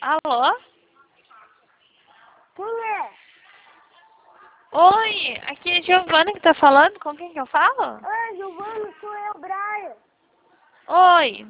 Alô? Quem é? Oi, aqui é a Giovana que tá falando. Com quem que eu falo? Oi, Giovana, sou eu, Brian. Oi.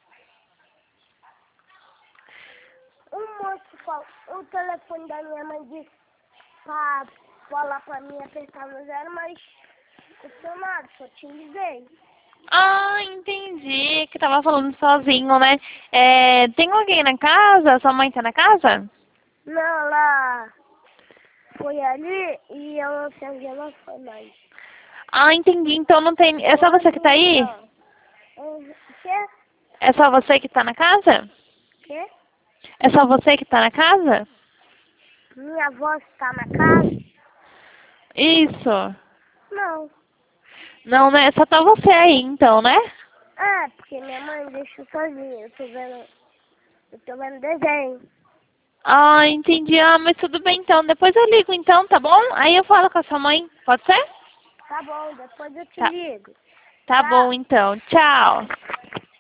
Um moço falou, o telefone da minha mãe disse pra falar pra mim apertar no 0, mas funcionário, só te liguei. Ah, entendi. Que tava falando sozinho, né? Tem alguém na casa? Sua mãe tá na casa? Não, ela foi ali e eu não sei onde ela foi mais. Ah, entendi. Então não tem... É só você que tá aí? O quê? É só você que tá na casa? Quê? É só você que tá na casa? Minha avó está na casa? Isso. Não. Não, né? Só tá você aí, então, né? É, porque minha mãe deixou sozinha. Eu tô vendo desenho. Ah, entendi. Ah, mas tudo bem então. Depois eu ligo então, tá bom? Aí eu falo com a sua mãe. Pode ser? Tá bom, depois eu te Tá. ligo. Tá bom Tchau. então. Tchau.